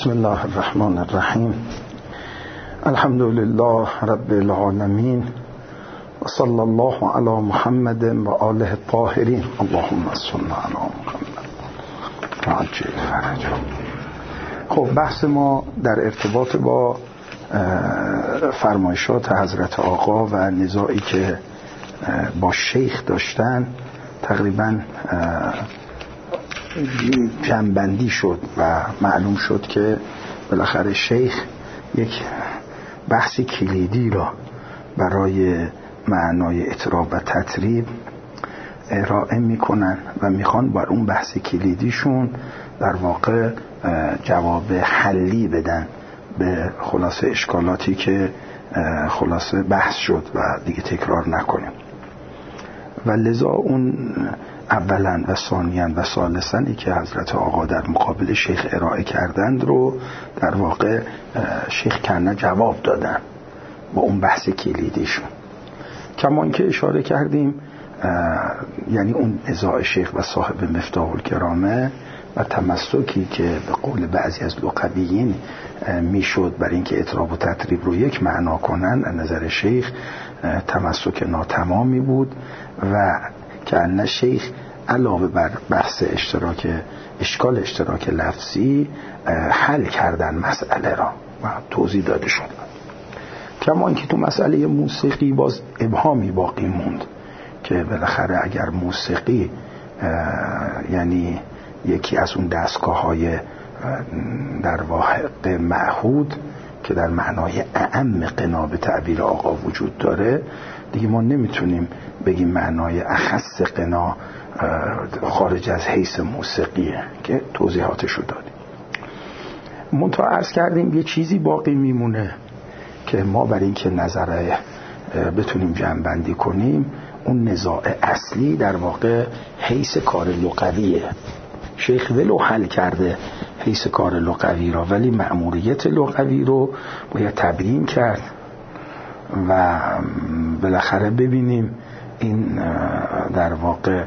بسم الله الرحمن الرحیم. الحمد لله رب العالمین و صلی الله علی محمد و آله الطاهرین. اللهم صل علی محمد و عجل فرجهم. خب بحث ما در ارتباط با فرمایشات حضرت آقا و نزاعی که با شیخ داشتن تقریبا جمع‌بندی شد و معلوم شد که بالاخره شیخ یک بحث کلیدی را برای معنای اطراب و تطریب ارائه میکنن و میخوان بر اون بحث کلیدیشون در واقع جواب حلی بدن به خلاصه اشکالاتی که خلاصه بحث شد و دیگه تکرار نکنیم. و لذا اون اولا و ثانیاً و ثالثاً که حضرت آقا در مقابل شیخ ارائه کردند رو در واقع شیخ کنه جواب دادن با اون بحث کلیدیشون. کما اینکه اشاره کردیم یعنی اون نزاع شیخ و صاحب مفتاح الکرامه و تمسکی که به قول بعضی از لغویین میشد برای اینکه اطراب و تطریب رو یک معنا کنن، از نظر شیخ تمسک ناتمامی بود و که ان شیخ علاوه بر بحث اشکال اشتراک لفظی حل کردن مسئله را و توضیح داده شد. کما اینکه تو مسئله موسیقی باز ابهامی باقی موند که بالاخره اگر موسیقی یعنی یکی از اون دستگاه‌های در واقع معهود که در معنای اعم غنا به تعبیر آقا وجود داره، دیگه ما نمیتونیم بگیم معنای اخص غنا خارج از حیث موسیقیه که توضیحاتشو دادیم. منتها عرض کردیم یه چیزی باقی میمونه که ما برای اینکه نظره بتونیم جمع‌بندی کنیم، اون نزاع اصلی در واقع حیث کار لغویه. شیخ ولو حل کرده حیث کار لغوی را، ولی مأموریت لغوی رو باید تبیین کرد و بالاخره ببینیم این در واقع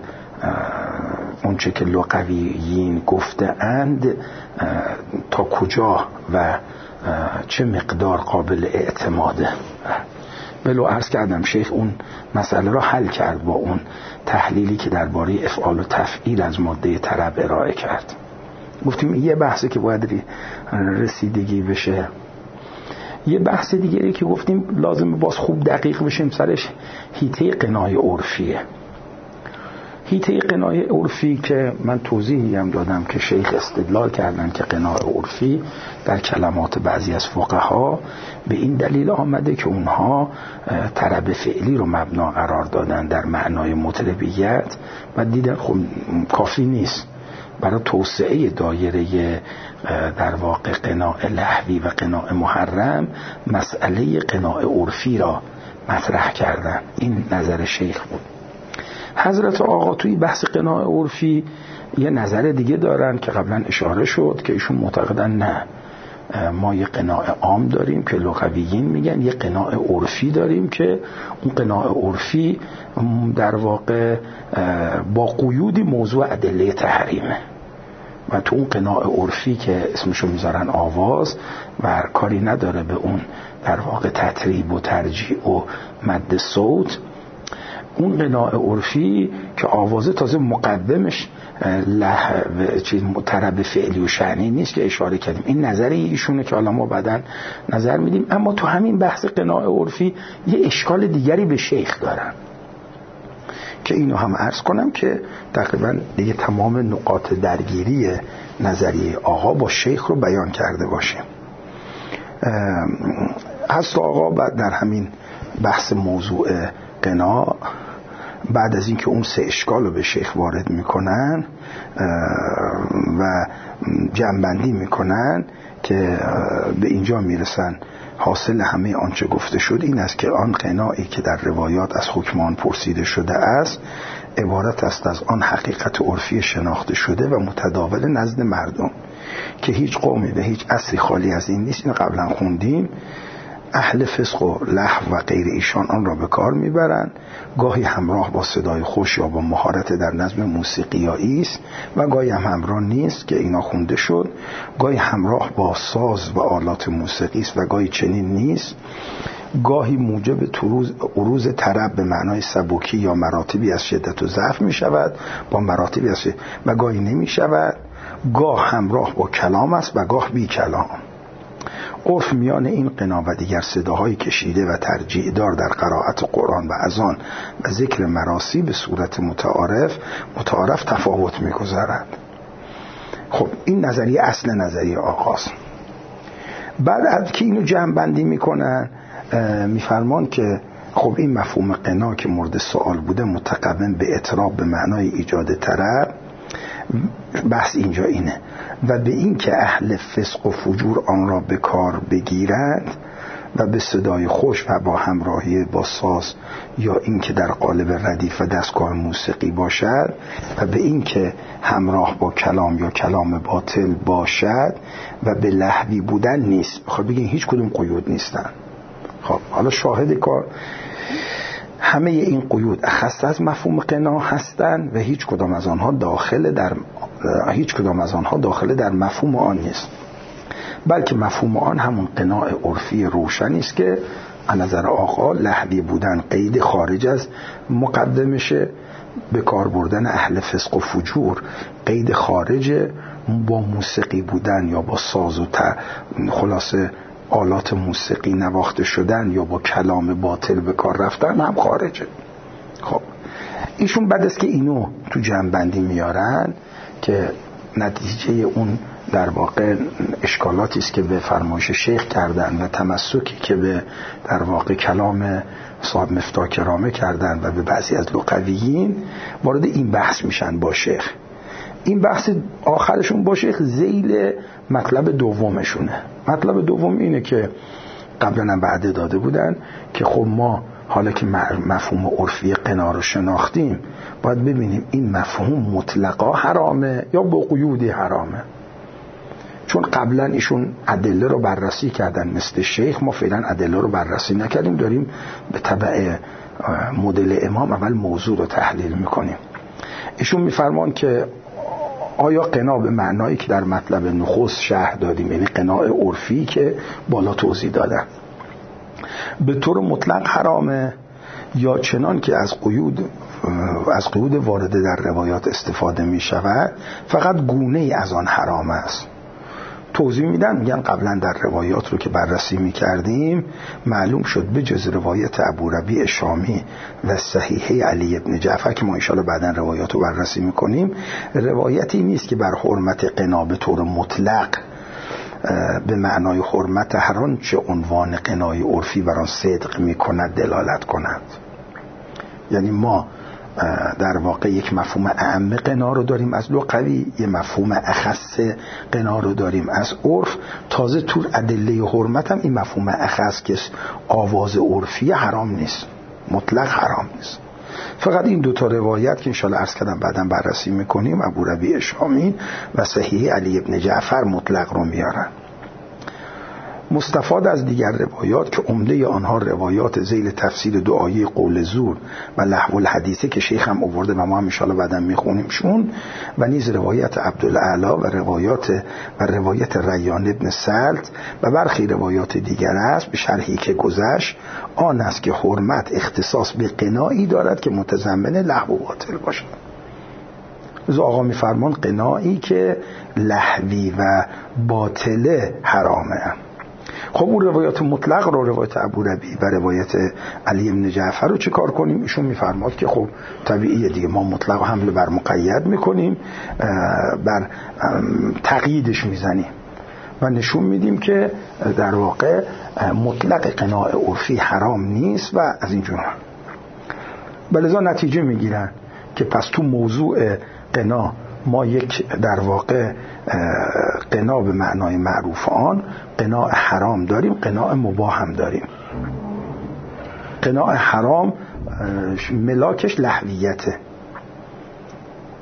اونچه که لغویین گفته اند تا کجا و چه مقدار قابل اعتماده. ولو عرض کردم شیخ اون مسئله را حل کرد با اون تحلیلی که درباره افعال و تفعیل از ماده طرب ارائه کرد. گفتیم یه بحثی که باید رسیدگی بشه. یه بحث دیگری که گفتیم لازم باز خوب دقیق بشیم سرش، حیطه غنای عرفیه. حیطه غنای عرفی که من توضیحی هم دادم که شیخ استدلال کردن که غنای عرفی در کلمات بعضی از فقها به این دلیل آمده که اونها طرب فعلی رو مبنا قرار دادن در معنای مطربیت و دیدن خب کافی نیست برای توسعه دایره در واقع غناء لهوی و غناء محرم مسئله غناء عرفی را مطرح کردن. این نظر شیخ بود. حضرت آقا توی بحث غناء عرفی یه نظر دیگه دارن که قبلا اشاره شد که ایشون معتقدن نه، ما یه غناء عام داریم که لغویین میگن، یه غناء عرفی داریم که اون غناء عرفی در واقع با قیودی موضوع ادله تحریمه و تو اون غناء عرفی که اسمشو میذارن آواز و کاری نداره به اون در واقع تطریب و ترجیع و مد صوت، اون غناء عرفی که آوازه تازه مقدمش طرب فعلی و شأنی نیست که اشاره کردیم. این نظری ایشونه که حالا ما بعداً نظر میدیم. اما تو همین بحث غناء عرفی یه اشکال دیگری به شیخ دارن که اینو هم عرض کنم که تقریبا دیگه تمام نقاط درگیری نظریه آقا با شیخ رو بیان کرده باشیم. حضرت آقا بعد در همین بحث موضوع غنا بعد از اینکه اون سه اشکال رو به شیخ وارد میکنن و جمع‌بندی میکنن که به اینجا میرسن حاصل همه آنچه گفته شد این است که آن غنایی که در روایات از حکمان پرسیده شده است عبارت است از آن حقیقت عرفی شناخته شده و متداول نزد مردم که هیچ قومی و هیچ عصری خالی از این نیست. این قبلا خوندیم اهل فسق و لهو و غیر ایشان آن را به کار میبرند، گاهی همراه با صدای خوش یا با مهارت در نظم موسیقیایی است و گاهی هم همراه نیست که اینا خونده شد، گاهی همراه با ساز و آلات موسیقی است و گاهی چنین نیست، گاهی موجب عروض طرب به معنای سبکی یا مراتبی از شدت و ضعف می شود با مراتبی از شدت و گاهی نمی شود، گاه همراه با کلام است و گاه بی کلام. عرف میان این غنا و دیگر صداهای کشیده و ترجیع دار در قرائت قرآن و اذان و ذکر مراسی به صورت متعارف تفاوت می‌گذارد. خب این نظریه اصل نظریه آغاز. بعد از که اینو جمع بندی میکنن میفرمان که خب این مفهوم غنا که مورد سوال بوده متقوم به اطراب به معنای ایجاد طرب، بحث اینجا اینه و به این که اهل فسق و فجور آن را به کار بگیرند و به صدای خوش و با همراهی با ساز یا این که در قالب ردیف و دستگاه موسیقی باشد و به این که همراه با کلام یا کلام باطل باشد و به لهوی بودن نیست. خب بگین هیچ کدوم قیود نیستن. خب حالا شاهد کار همه این قیود اخص از مفهوم غنا هستند و هیچ کدام از آنها داخل در مفهوم آن نیست، بلکه مفهوم آن همون غناء عرفی روشنی است که از نظر آقا لهوی بودن قید خارج از مقدمشه، به کار بردن اهل فسق و فجور قید خارج، با موسیقی بودن یا با ساز و خلاصه آلات موسیقی نواخته شدن یا با کلام باطل به کار رفتن هم خارجه. خب ایشون بعد از که اینو تو جمع‌بندی میارن که نتیجه اون در واقع اشکالاتی است که به فرمایش شیخ کردن و تمسکی که به در واقع کلام صاحب مفتاح کرامه کردن و به بعضی از لغویین، وارد این بحث میشن با شیخ. این بحث آخرشون با شیخ ذیل مطلب دومشونه. مطلب دوم اینه که قبلا هم وعده داده بودن که خب ما حالا که مفهوم عرفی غنا رو شناختیم باید ببینیم این مفهوم مطلقا حرامه یا با قیودی حرامه. چون قبلا ایشون ادله رو بررسی کردن مثل شیخ، ما فعلا ادله رو بررسی نکردیم، داریم به تبع مدل امام اول موضوع رو تحلیل میکنیم. ایشون میفرمان که آیا غنا به معنایی که در مطلب نخست شرح دادیم، یعنی غناء عرفی که بالا توضیح دادن، به طور مطلق حرامه یا چنان که از قیود وارده در روایات استفاده می شود فقط گونه ای از آن حرام است؟ توضیح میدن، میگن قبلا در روایات رو که بررسی میکردیم معلوم شد به جز روایت ابو ربیع شامی و صحیحه علی ابن جعفر که ما انشاءالله بعداً روایات رو بررسی میکنیم، روایتی نیست که بر حرمت غنا به طور مطلق به معنای حرمت هر آنچه عنوان غنای عرفی بر آن صدق میکند دلالت کند. یعنی ما در واقع یک مفهوم اعم غنا رو داریم از لغوی، یک مفهوم اخص غنا رو داریم از عرف، تازه تو ادله حرمت هم این مفهوم اخص که آواز عرفی حرام نیست، مطلق حرام نیست. فقط این دوتا روایت که انشاءالله عرض کردم بعداً بررسی میکنیم، ابو ربیع شامی و صحیح علی ابن جعفر مطلق رو میارن. مستفاد از دیگر روایات که عمده آنها روایات ذیل تفسیر دعایی قول زور و لهو الحدیثه که شیخ هم آورده و ما هم انشاءالله بعداً میخونیمشون، و نیز روایت عبدالعلا و روایت ریان ابن سلط و برخی روایات دیگر است. به شرحی که گذشت آن است که حرمت اختصاص به غنایی دارد که متضمن لهو و باطل باشد. از آقا میفرمان غنایی که لهوی و باطل حرامه. خب اون روایات مطلق رو، روایت ابو ربیع و روایت علی ابن جعفر رو چه کار کنیم؟ ایشون میفرماد که خب طبیعیه دیگه، ما مطلق حمله بر مقید میکنیم، بر تقییدش میزنیم و نشون میدیم که در واقع مطلق غناء عرفی حرام نیست و از اینجور. بلذا نتیجه میگیرن که پس تو موضوع غنا ما یک در واقع غنا به معنای معروف آن غنا حرام داریم، غنا مباح هم داریم. غنا حرام ملاکش لهویته،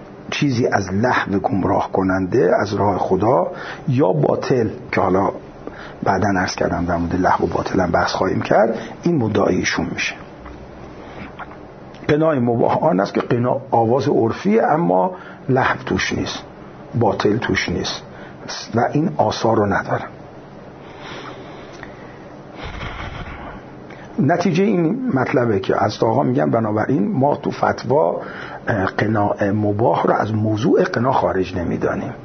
چیزی از لهو گمراه کننده از راه خدا، یا باطل که حالا بعداً عرض کردم در مورد لحو و باطل بحث خواهیم کرد، این مدعای ایشون میشه. قناع مباح آن است که قناع آواز عرفیه اما لحو توش نیست، باطل توش نیست و این آثار رو نداره. نتیجه این مطلبه که از آقا میگن بنابراین ما تو فتوا قناع مباح رو از موضوع قناع خارج نمیدانیم،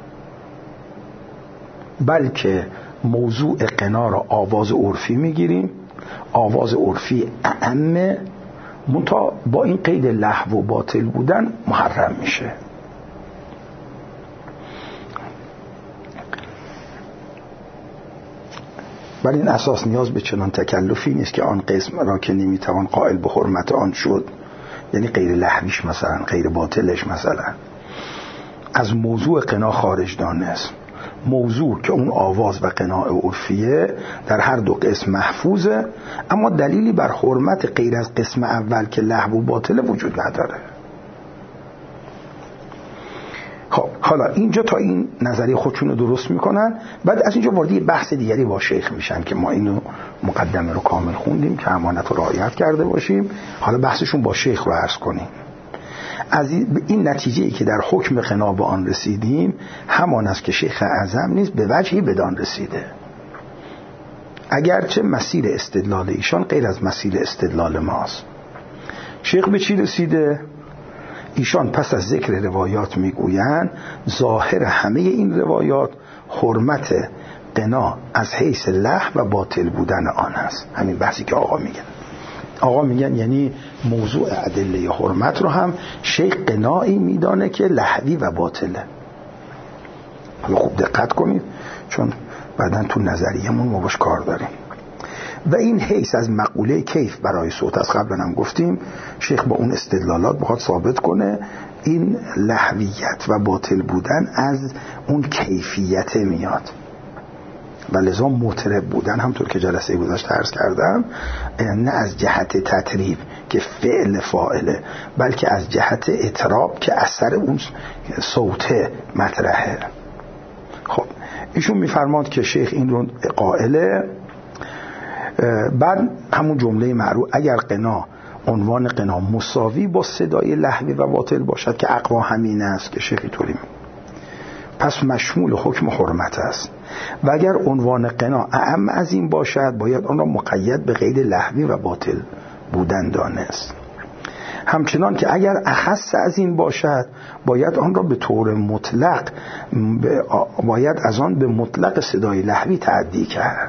بلکه موضوع قناع رو آواز عرفی میگیریم. آواز عرفی اعمه، منتها با این قید لحو و باطل بودن محرم میشه. ولی این اساس نیاز به چنان تکلفی نیست که آن قسم را که نمیتوان قائل به حرمت آن شد، یعنی غیر لحویش مثلا غیر باطلش مثلا از موضوع قناع خارج دانست. موضوع که اون آواز و قناع عرفیه در هر دو قسم محفوظه، اما دلیلی بر حرمت غیر از قسم اول که لحو و باطل وجود نداره. خب حالا اینجا تا این نظریه خودشون رو درست میکنن، بعد از اینجا وارد یه بحث دیگری با شیخ میشن که ما اینو مقدمه رو کامل خوندیم که امانت رو رعایت کرده باشیم. حالا بحثشون با شیخ رو عرض کنیم. از این نتیجه‌ای که در حکم قناع به آن رسیدیم همان است که شیخ اعظم نیز به وجهی بدان رسیده، اگرچه مسیر استدلال ایشان غیر از مسیر استدلال ماست. شیخ به چی رسیده؟ ایشان پس از ذکر روایات میگویند ظاهر همه این روایات حرمت قناع از حیث لحو و باطل بودن آن است. همین بحثی که آقا میگن یعنی موضوع ادله حرمت رو هم شیخ قناعی میدانه که لحوی و باطله. حالا خوب دقت کنید چون بعدن تو نظریه‌مون ما باش کار داریم. و این حیث از مقوله کیف برای صوت از قبل هم گفتیم، شیخ با اون استدلالات بخواد ثابت کنه این لحویت و باطل بودن از اون کیفیت میاد و لذا مطرب بودن همطور که جلسه گذشته عرض کردم نه از جهت تطریب که فعل فاعله، بلکه از جهت اطراب که اثر اون صوته مطرحه. خب ایشون میفرماد که شیخ این رو قائله. بعد همون جمله معروف اگر قناع عنوان قناع مساوی با صدای لحوی و باطل باشد که اقوا همین است که شیخی طوری پس مشمول حکم حرمت است، و اگر عنوان قناع اعم از این باشد باید آن را مقید به قید لحوی و باطل بودن دانست. همچنان که اگر اخص از این باشد باید آن را به طور مطلق باید از آن به مطلق صدای لحوی تعدی کرد.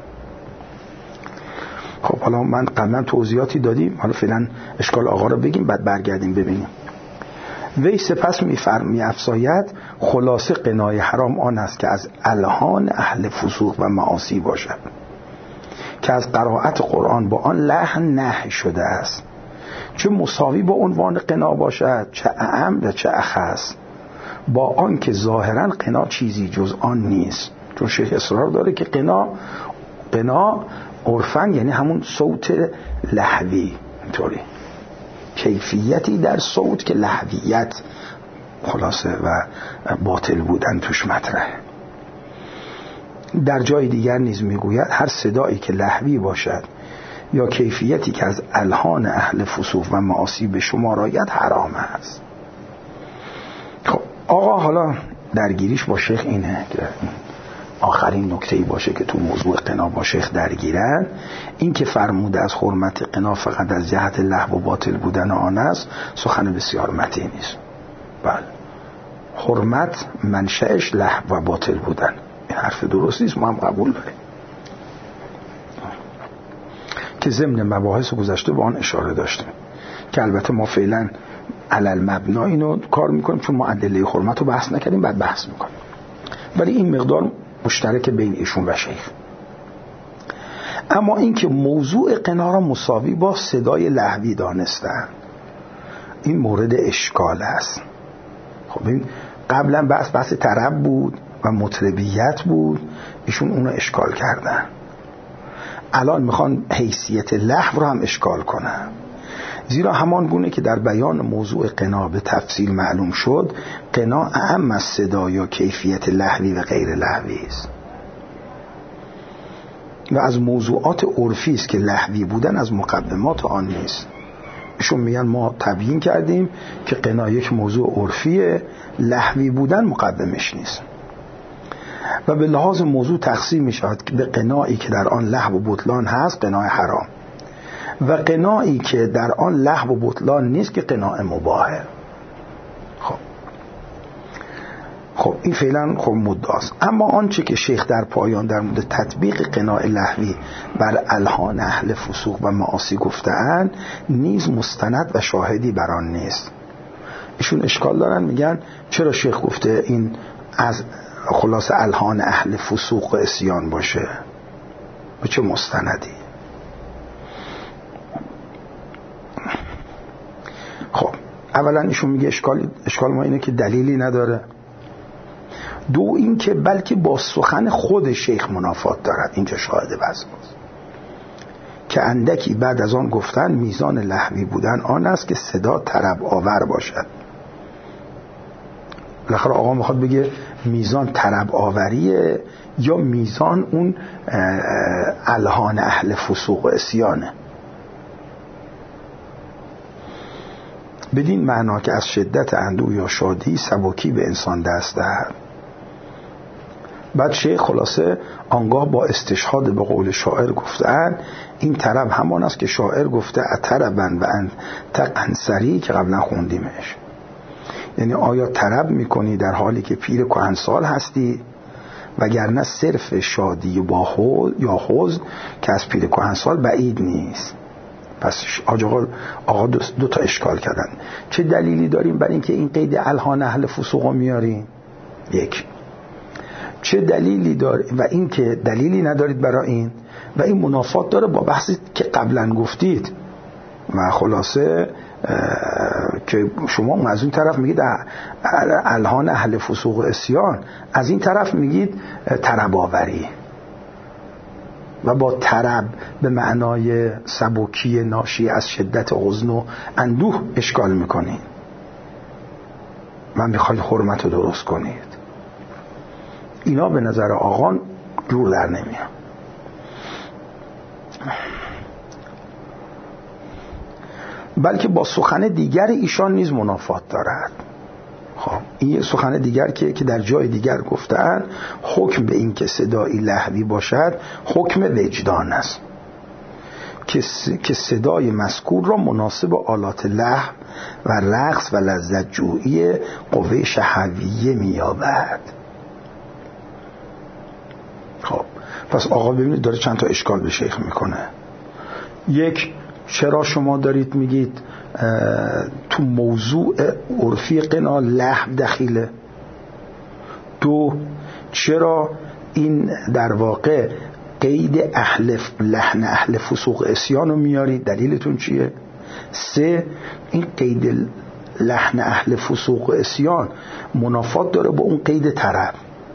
خب حالا من قبلا توضیحاتی دادیم، حالا فعلا اشکال آقا رو بگیم بعد برگردیم ببینیم. وی سپس می‌افزاید خلاصه قناع حرام آن است که از الحان اهل فسوق و معاصی باشد که از قرائت قرآن با آن لحن نهی شده است، چه مساوی با عنوان قناع باشد چه اعم و چه اخص، با آن که ظاهرا قناع چیزی جز آن نیست. چون شیخ اصرار داره که قناع عرفن یعنی همون صوت لحوی، اینطوری کیفیتی در صوت که لحویت خلاصه و باطل بودن توش مطرحه. در جای دیگر نیز میگوید هر صدایی که لحوی باشد یا کیفیتی که از الحان اهل فسوق و معاصی به شما راید حرام است. خب آقا حالا درگیریش با شیخ اینه که آخرین نکته‌ای باشه که تو موضوع قناع با شیخ درگیرن، این که فرموده از حرمت قناع فقط از جهت لحو و باطل بودن آن است سخن بسیار متین است. بله حرمت منشأش لحو و باطل بودن، این حرف درستی است، ما هم قبول داریم که ضمن مباحث گذشته به آن اشاره داشتیم که البته ما فعلا علل مبنا اینو کار میکنیم چون ما ادله حرمت رو بحث نکردیم، بعد بحث میکنیم. ولی این مقدار مشترک بین ایشون و شیخ. اما این که موضوع قناع را مساوی با صدای لحوی دانستن این مورد اشکال است. خب این قبلا بحث طرب بود و مطربیت بود، ایشون اونو اشکال کردن، الان میخوان حیثیت لحو رو هم اشکال کنن، زیرا همان گونه که در بیان موضوع قناع به تفصیل معلوم شد قناع اعم از صدا یا کیفیت لحوی و غیر لحوی است. و از موضوعات عرفی است که لهوی بودن از مقدمات آن نیست. ایشون میگن ما تبیین کردیم که قنا یک موضوع عرفیه، لهوی بودن مقدمش نیست و به لحاظ موضوع تقسیم می شود که به قنایی که در آن لهو و بطلان هست قنای حرام و قنایی که در آن لهو و بطلان نیست که قنای مباهه. خب این فعلا خب مدعاست. اما آنچه که شیخ در پایان در مورد تطبیق قناع لهوی بر الحان اهل فسوق و معاصی گفته‌اند نیز مستند و شاهدی بر آن نیست. ایشون اشکال دارن، میگن چرا شیخ گفته این از خلاص الحان اهل فسوق و عصیان باشه، به چه مستندی؟ خب اولا ایشون میگه اشکال ما اینه که دلیلی نداره. دو این که بلکه با سخن خود شیخ منافات دارد. اینجا شاهد بحث ماست که اندکی بعد از آن گفتن میزان لهوی بودن آن است که صدا طرب آور باشد. بالاخره آقا میخواد بگه میزان طرب آوریه یا میزان اون الحان اهل فسوق و عصیانه. بدین معنا که از شدت اندوه یا شادی سبکی به انسان دست دهد. بعد شیخ خلاصه آنگاه با استشهاد به قول شاعر گفتند این طرب همان است که شاعر گفته اتربن و انتقنصری که قبلا خوندیمش. یعنی آیا طرب میکنی در حالی که پیر کهنسال هستی، وگرنه صرف شادی یا حزن که از پیر کهنسال بعید نیست. پس آقا دو تا اشکال کردن. چه دلیلی داریم برای اینکه این قید الحان اهل فسوق میاریم؟ یک. چه دلیلی داره و این که دلیلی ندارید برای این و این منافات داره با بحثی که قبلا گفتید و خلاصه که شما از این طرف میگید الحان اهل فسوق و عصیان، از این طرف میگید طرب آوری و با طرب به معنای سبکی ناشی از شدت حزن و اندوه اشکال میکنید. من میخواید حرمت رو درست کنید. اینا به نظر آقان جور در نمیاد. بلکه با سخن دیگر ایشان نیز منافات دارد. خب این سخن دیگر که در جای دیگر گفتند حکم به این که صدایی لهوی باشد حکم وجدان است که صدای مذکور را مناسب آلات لهو و رقص و لذت جویی قوه شهویه می‌یابد. خب پس آقا ببینید داره چند تا اشکال به شیخ میکنه. یک، چرا شما دارید میگید تو موضوع عرفی قنا لهو دخیله؟ دو، چرا این در واقع قید لحن اهل فسوق عصیان رو میارید؟ دلیلتون چیه؟ سه، این قید لحن اهل فسوق عصیان منافات داره با اون قید طرب.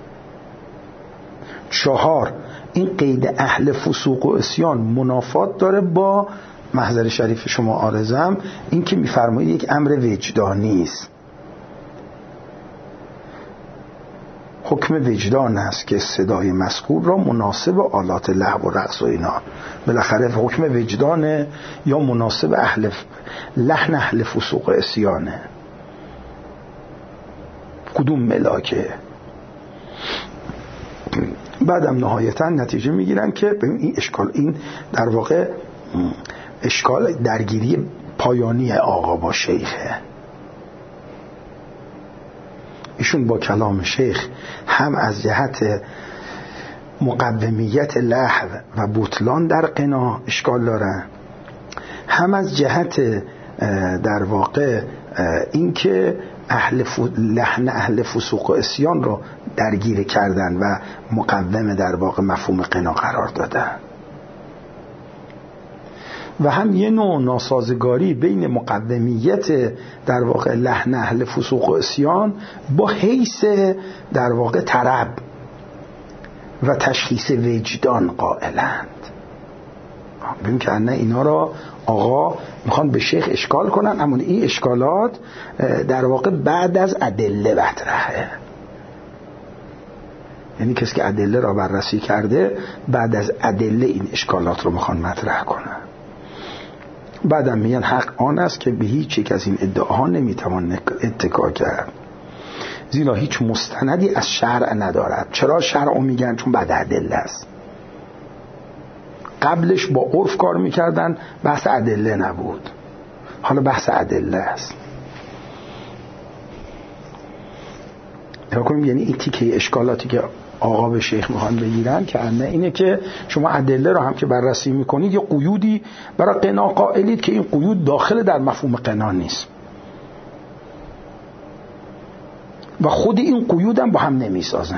چهار، این قید اهل فسوق و عصیان منافات داره با محضر شریف شما عارضم، این که میفرمایید یک امر وجدانی است. حکم وجدان است که صدای مذکور را مناسب آلات لهو و رقص و اینا. بالاخره حکم وجدانه یا مناسب لحن اهل فسوق و عصیانه؟ کدوم ملاکه؟ بعدم نهایتا نتیجه میگیرن که این اشکال، این در واقع اشکال درگیری پایانی آقا با شیخه. ایشون با کلام شیخ هم از جهت مقومیت لهو و بطلان در قنا اشکال دارن، هم از جهت در واقع اینکه لحن اهل فسوق و عصیان رو درگیر کردن و مقوم در واقع مفهوم قنا قرار دادن، و هم یه نوع ناسازگاری بین مقومیت در واقع لحن اهل فسوق و عصیان با حیث در واقع طرب و تشخیص وجدان قائلند. ببین که نه اینا را آقا میخوان به شیخ اشکال کنن، اما این اشکالات در واقع بعد از ادله مطرحه. یعنی کسی که ادله را بررسی کرده بعد از ادله این اشکالات رو میخوان مطرح کنن. بعدم میگن حق آن است که به هیچ یک از این ادعاها نمیتوان اتکا کرد، زیرا هیچ مستندی از شرع ندارد. چرا شرع میگن؟ چون بعد ادله است. قبلش با عرف کار میکردن، بحث ادله نبود، حالا بحث ادله است. یعنی این تیکه اشکالاتی که آقا به شیخ میخوان بگیرن که اینه که شما ادله رو هم که بررسی میکنید یه قیودی برای قنا قائلید که این قیود داخل در مفهوم قنا نیست و خود این قیود هم با هم نمیسازن.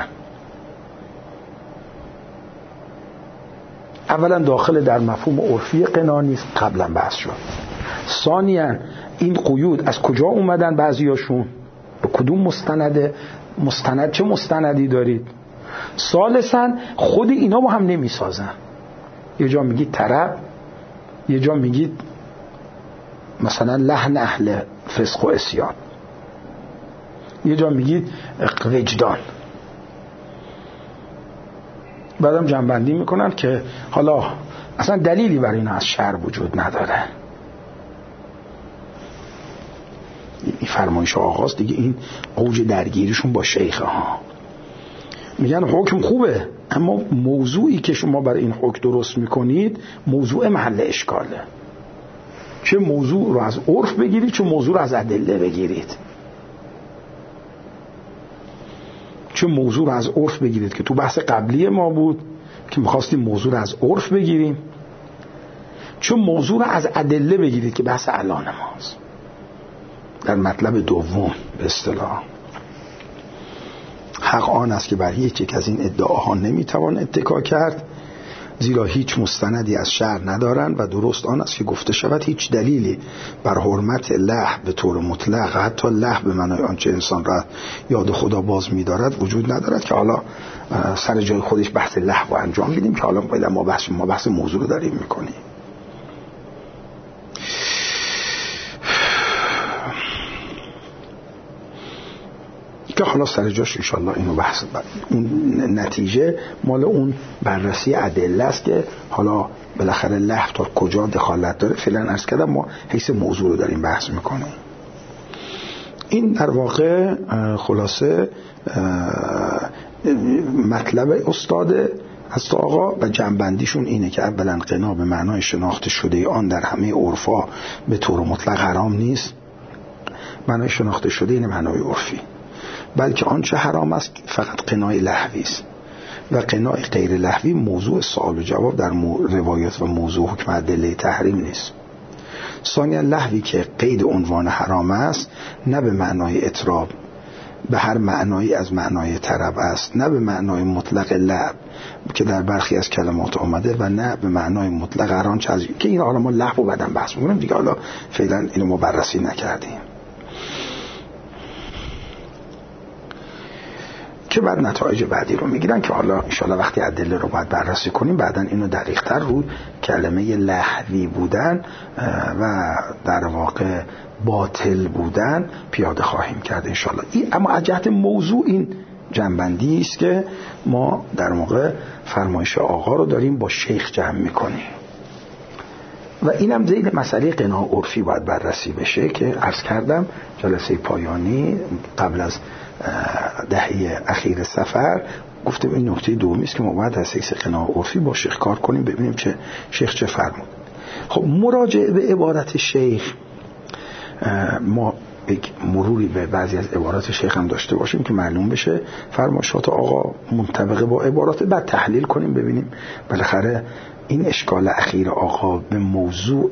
اولا داخل در مفهوم عرفی قنا نیست، قبلا بحث شد. ثانیاً این قیود از کجا اومدن؟ بعضیاشون به کدوم مستند چه مستندی دارید؟ ثالثاً خود اینا با هم نمیسازن. یه جا میگید طرب، یه جا میگید مثلا لحن اهل فسق و عصیان، یه جا میگید وجدان. بعدم جنبندی میکنن که حالا اصلا دلیلی برای این از شرع وجود نداره. این فرمایش آغاز دیگه این اوج درگیریشون با شیخ ها. میگن حکم خوبه، اما موضوعی که شما برای این حکم درست میکنید موضوع محل اشکاله. چه موضوع رو از عرف بگیرید، چه موضوع رو از ادله بگیرید. چه موضوع رو از عرف بگیرید که تو بحث قبلی ما بود که میخواستیم موضوع رو از عرف بگیریم، چه موضوع رو از ادله بگیرید که بحث الان ماست. در مطلب دوم به اصطلاح حق آن است که بر هیچ یک از این ادعاها نمیتوان اتکا کرد، زیرا هیچ مستندی از شرع ندارند و درست آن است که گفته شود هیچ دلیلی بر حرمت لهو به طور مطلق، حتی لهو به معنای آنچه انسان را یاد خدا باز می‌دارد وجود ندارد. که حالا سر جای خودش بحث لهو رو انجام میدیم که حالا ما بحث موضوع رو داریم میکنیم. که حالا سر جاش انشالله اینو بحث اون نتیجه مال اون بررسی ادله است که حالا بالاخره لهو تا کجا دخالت داره فعلا عرض کردم ما حیث موضوع رو داریم بحث میکنیم. این در واقع خلاصه مطلب استاد از آقا و جنبندیشون اینه که اولا قنا به معنای شناخته شده آن در همه عرفا به طور مطلق حرام نیست. معنای شناخته شده این معنای عرفی، بلکه آنچه حرام است فقط قنای لهوی است و قنای غیر لهوی موضوع سوال و جواب در روایات و موضوع حکم ادله تحریم نیست. ثانیا لهوی که قید عنوان حرام است نه به معنای اطراب به هر معنایی از معنای طرب است، نه به معنای مطلق لعب که در برخی از کلمات آمده و نه به معنای مطلق هر آنچه از که این حالا ما لهو بعداً بحث می‌کنیم دیگه، حالا فعلا اینو ما بررسی نکردیم که بعد نتایج بعدی رو میگیرن که حالا انشالله وقتی ادله رو باید بررسی کنیم بعداً اینو دقیق‌تر رو کلمه لهوی بودن و در واقع باطل بودن پیاده خواهیم کرد انشالله. اما از جهت موضوع این جنبندی است که ما در موقع فرمایش آقا رو داریم با شیخ جمع میکنیم و اینم زید مسئله قناع عرفی باید بررسی بشه که عرض کردم جلسه پایانی قبل از دهه اخیر سفر گفتم این نکته دومی است که ما باید از حیث قناع عرفی با شیخ کار کنیم ببینیم چه شیخ چه فرمود. خب مراجعه به عبارت شیخ ما یک مروری به بعضی از عبارات شیخ هم داشته باشیم که معلوم بشه فرمایشات آقا منطبق با عبارات، بعد تحلیل کنیم ببینیم بالاخره این اشکال اخیر آقا به موضوع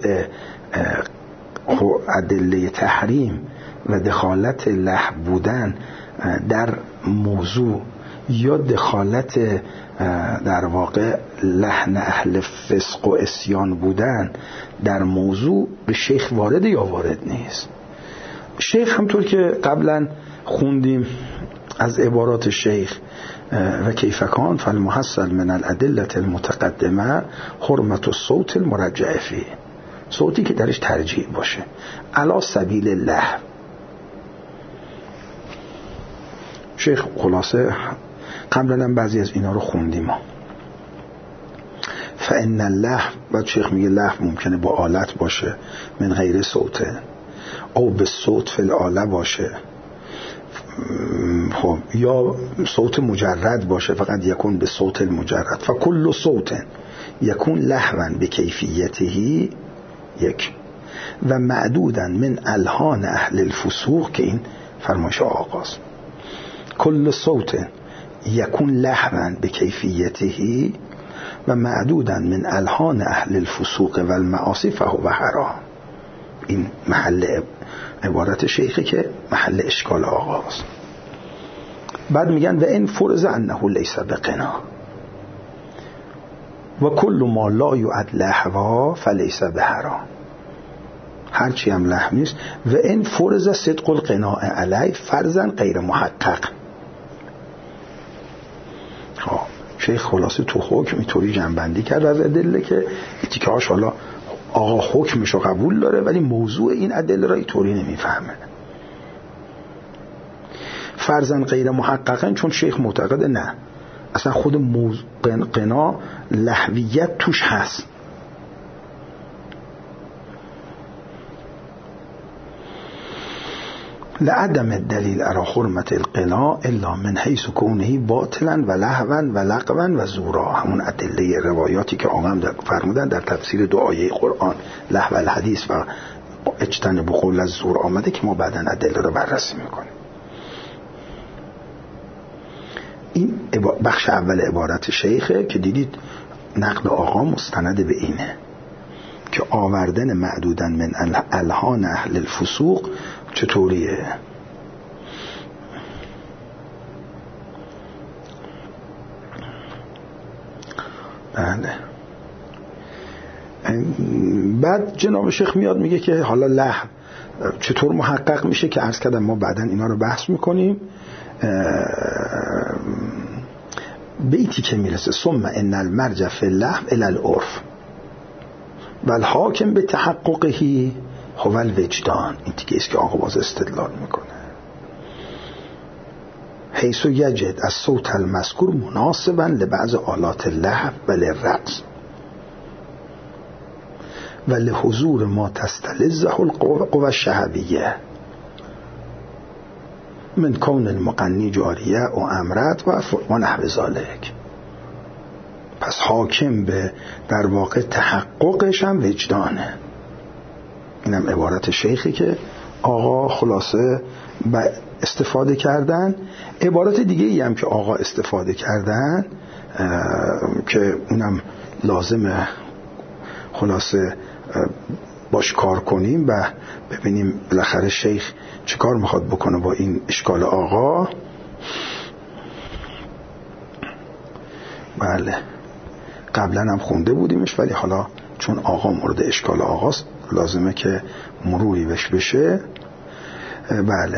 ادله تحریم و دخالت لهو بودن در موضوع یا دخالت در واقع لحن اهل فسق و عصیان بودن در موضوع به شیخ وارد یا وارد نیست. شیخ همطور که قبلا خوندیم از عبارات شیخ و کیفکان فالمحصل من الادله المتقدمه حرمت الصوت المرجع فيه، صوتی که درش ترجیح باشه علی سبیل لهو. شیخ خلاصه قبلا هم بعضی از اینا رو خوندیم. فإن اللحو، بعد شیخ میگه لحو ممکنه با آلت باشه، من غیر صوته، او به صوت فی الاله باشه، خب یا صوت مجرد باشه، فقط یکون به صوت المجرد. فکل صوت یکون لحوا به کیفیته یک و معدودا من الحان اهل الفسوق، که این فرمایش آغاز. کل صوت یکون لحوا به کیفیته و معدودا من الحان اهل الفسوق و المعاصی فهو حرام. این محل عبارت شیخه که محل اشکال آغاز. بعد میگن و این فرض انه لیس بقنا و کل ما لا یعد لحوا فلیس بحرام. هرچی هم لحو نیست. و این فرض صدق القناع علی فرضاً غیر محقق. شیخ خلاصه تو حکم اینطوری جنبندی کرد از ادله که تیکه هاش حالا آقا حکمشو قبول داره ولی موضوع این ادله را اینطوری نمیفهمه. فرضاً غیر محققاً، چون شیخ معتقده نه اصلا خود قنا لحویت توش هست. لعدم الدلیل على حرمت القنا الا من حیث کونه باطلا و لهوا و لغوا و زورا. همون ادله روایاتی که آقا هم فرمودن در تفسیر دو آیه قرآن، لهو الحدیث و اجتنبوا قول الزور، آمده که ما بعداً ادله رو بررسی میکنیم. این بخش اول عبارت شیخه که دیدید نقل آقا مستند به اینه که آوردن معدودن من الحان اهل الفسوق چطوریه. بله. بعد جناب شیخ میاد میگه که حالا لحو چطور محقق میشه، که عرض کردم ما بعدن اینا رو بحث میکنیم. بیتی که میرسه ثم ان المرجع فی اللحو الی العرف و الحاکم به تحققه هو الوجدان. این دیگه است که آقا باز استدلال میکنه. حیث یجد از صوت المذکور مناسبا لبعض آلات اللحو و للرقص و لحضور ما تستلزه القوى الشهویه من کون المغنی جاریه و امرت و نحو ذالک. پس حاکم به در واقع تحققش هم وجدانه. اینم عبارت شیخی که آقا خلاصه استفاده کردن. عبارت دیگه ای هم که آقا استفاده کردن که اونم لازمه خلاصه باش کار کنیم و ببینیم بالاخره شیخ چه کار میخواد بکنه با این اشکال آقا. بله قبلا هم خونده بودیمش ولی حالا چون آقا مورد اشکال آقاست لازمه که مروری بشه. بله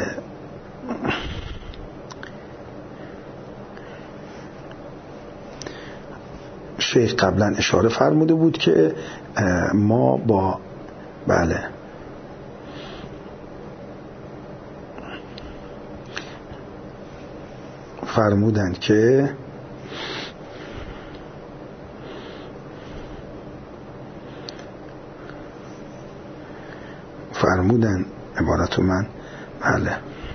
شیخ قبلا اشاره فرموده بود که ما با بله فرمودن که فرمودن عبارت من بله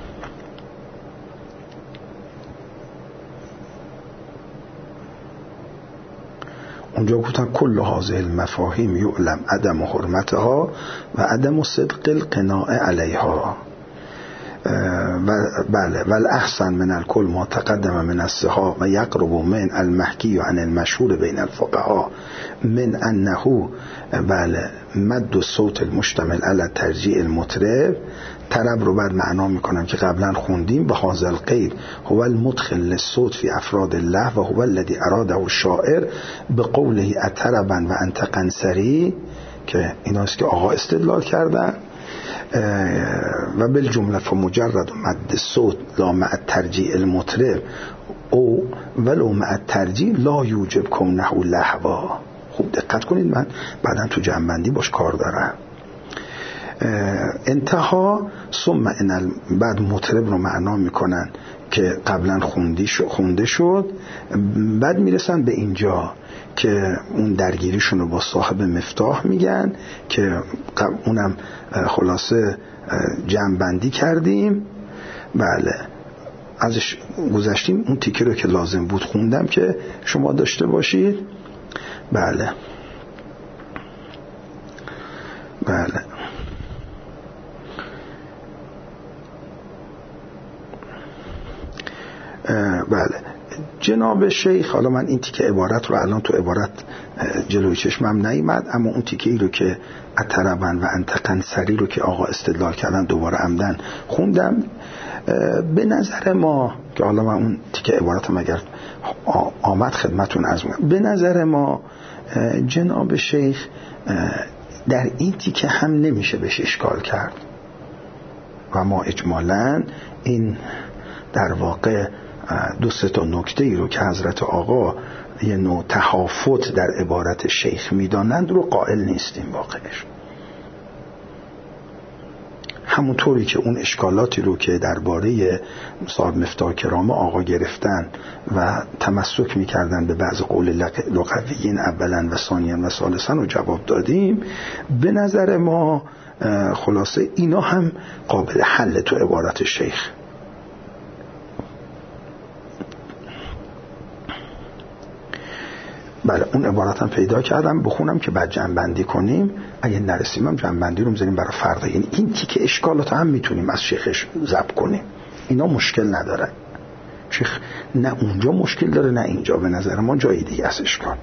اونجا گفتن کل هذه المفاهیم یعلم عدم حرمتها و عدم صدق القناع علیها و بله والاحسن من الکل ما تقدم من الصحاح و یقرب من المحکی عن المشهور بین الفقهاء من انه بله مد الصوت المشتمل على ترجیع المطرب. طرب رو بعد معنا میکنم که قبلا خوندیم. به هذا القید هو المدخل للصوت في افراد الله و هو الذي اراده الشاعر بقوله اطربا و انت قنصری، که ایناست که آقا استدلال کردن. و بالجمله فمجرد مد الصوت لا مع الترجیع المطرب او ولو مع الترجیع لا یوجب کونه لهوا. خوب دقت کنید، من بعدا تو جنبندی باش کار دارم. انتها ثم بعد مطرب رو معنا میکنن که قبلا خونده شد. بعد میرسن به اینجا که اون درگیریشون رو با صاحب مفتاح میگن که اونم خلاصه جمع‌بندی کردیم. بله ازش گذشتیم. اون تیکه رو که لازم بود خوندم که شما داشته باشید. بله جناب شیخ، حالا من این تیکه عبارت رو الان تو عبارت جلوی چشمم نیامد، اما اون تیکه ای رو که اتربن و انتقنصری رو که آقا استدلال کردن دوباره عمدن خوندم. به نظر ما که حالا من اون تیکه عبارتم اگر آمد خدمتون عرض می‌کنم، به نظر ما جناب شیخ در این تیکه هم نمیشه بهش اشکال کرد و ما اجمالاً این در واقع 2-3 تا نکته ای رو که حضرت آقا یه نوع تهافت در عبارت شیخ میدانند رو قائل نیستیم واقعش. همونطوری که اون اشکالاتی رو که درباره صاحب مفتاح کرامه آقا گرفتن و تمسک میکردن به بعض قول لغویین اولا و ثانیا و ثالثا رو جواب دادیم، به نظر ما خلاصه اینا هم قابل حل تو عبارت شیخ. بله اون عبارتم پیدا کردم بخونم که بعد جمع‌بندی کنیم. اگه نرسیم هم جمع‌بندی رو میذاریم برای فردا. یعنی این تیکه اشکالات هم میتونیم از شیخش ضبط کنیم، اینا مشکل نداره. شیخ نه اونجا مشکل داره نه اینجا، به نظر ما جای دیگه از اشکال.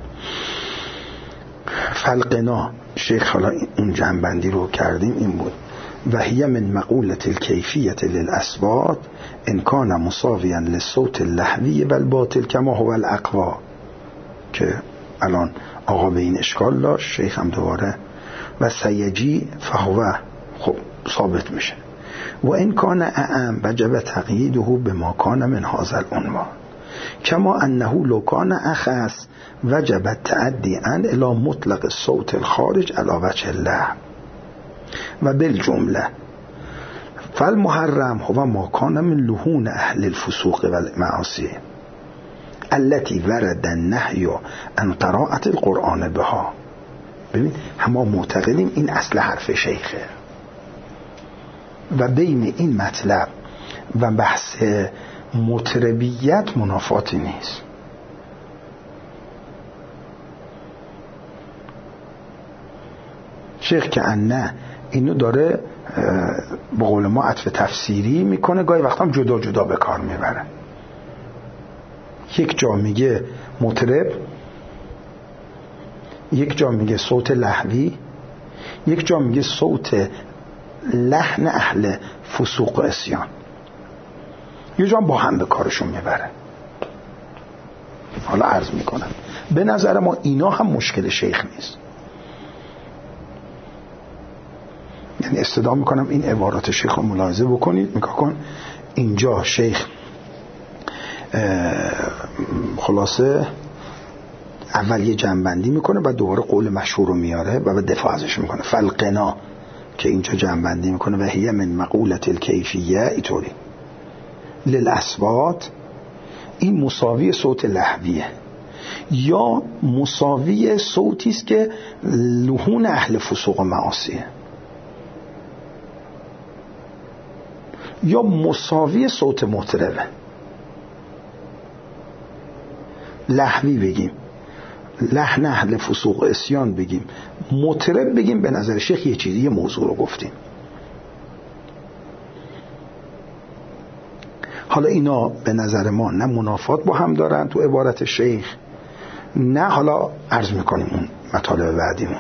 فلقنا شیخ حالا اون جمع‌بندی رو کردیم این بود: و هی من مقولة الکیفیة للاصوات ان کان مساویا للصوت اللهوی و الباطل کما هو الاقوا، که الان آقا به این اشکال داشت، شیخ هم دوباره و سیجی فهو خب ثابت میشه. و این کان اعم وجب تقییده بما کان من هذا العنوان کما انه لو کان اخص وجب تعدی ان الی مطلق الصوت الخارج علی وجه الله و بالجمله فالمحرم هو ما کان من لهون اهل الفسوق و المعاصی التي ورد النهی عن قراءة القرآن بها. ببین همه معتقدیم این اصل حرف شیخه و بین این مطلب و بحث مطربیت منافاتی نیست. شیخ که نه اینو داره به قول ما عطف تفسیری میکنه، گاهی وقتا هم جدا جدا به کار میبره. یک جا میگه مطرب، یک جا میگه صوت لهوی، یک جا میگه صوت لحن اهل فسوق و عصیان، یه جا با هم به کارشون میبره. حالا عرض میکنم به نظر ما اینا هم مشکل شیخ نیست. یعنی استدعا میکنم این عبارات شیخ رو ملاحظه بکنید، نگاه کن اینجا شیخ خلاصه اول یه جنبندی میکنه بعد دوباره قول مشهور رو میاره و بعد دفاع ازش میکنه. فلقنا که اینجا جنبندی میکنه و هی من مقولة الکیفیه اینطوری للاصوات، این مساوی صوت لهویه یا مساوی صوتی است که لهون اهل فسوق و معاصیه یا مساوی صوت مطربه. لهوی بگیم، لحن اهل فسوق و عصیان بگیم، مطرب بگیم، به نظر شیخ یه چیزی یه موضوع رو گفتیم. حالا اینا به نظر ما نه منافات با هم دارن تو عبارت شیخ، نه حالا عرض میکنیم اون مطالب بعدیمون.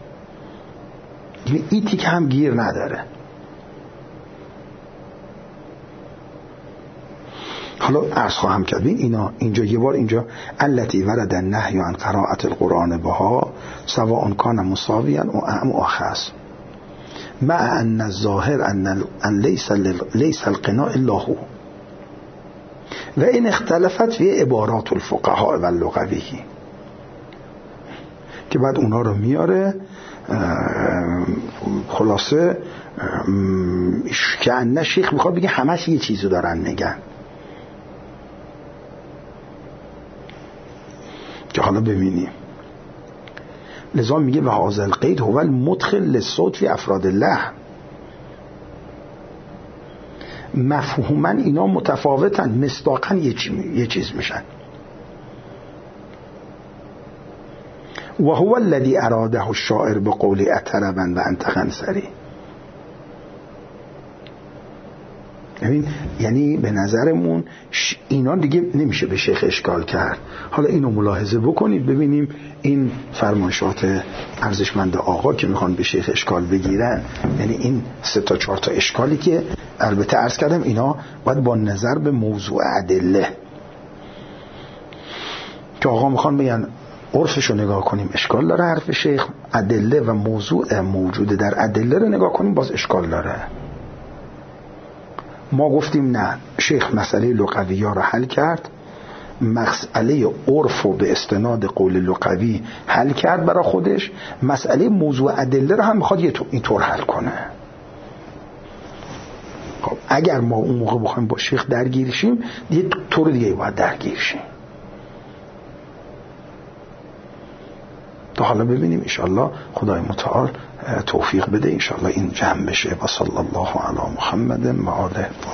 این تیک هم گیر نداره. حالا عرض خواهم کرد اینا اینجا یه بار اینجا التی ورد النهی عن قراءة القرآن بها سواء کان مساویا و اعم و اخص مع ان الظاهر ان ليس القناء الا هو و این اختلفت فی عبارات الفقهاء و اللغوی، که بعد اونا رو میاره. خلاصه که انه شیخ میخواد بگه همش یه چیزو دارن میگن، که حالا ببینیم. لذا میگه و هذا القید هو المدخل للصوت فی افراد الله. مفهوما اینا متفاوتن، مصداقا یه چیز میشن. و هو الذی اراده الشاعر بقول اتربا و انت خنصری. یعنی به نظرمون اینا دیگه نمیشه به شیخ اشکال کرد. حالا اینو ملاحظه بکنید ببینیم این فرمایشات ارزشمند آقا که میخوان به شیخ اشکال بگیرن، یعنی این 3 تا 4 تا اشکالی که البته عرض کردم اینا باید با نظر به موضوع ادله که آقا میخوان بگن عرفشو نگاه کنیم اشکال داره حرف شیخ، ادله و موضوع موجوده در ادله رو نگاه کنیم باز اشکال داره. ما گفتیم نه، شیخ مسئله لغوی ها رو حل کرد، مسئله عرف و به استناد قول لغوی حل کرد برای خودش، مسئله موضوع ادله رو هم میخواد اینطور حل کنه. خب اگر ما اون موقع بخوایم با شیخ درگیر شیم دیگه طور دیگه باید درگیر شیم. تا حالا ببینیم انشالله خدای متعال توفیق بده انشالله این جمع بشه. و صلی الله علی محمد و آله.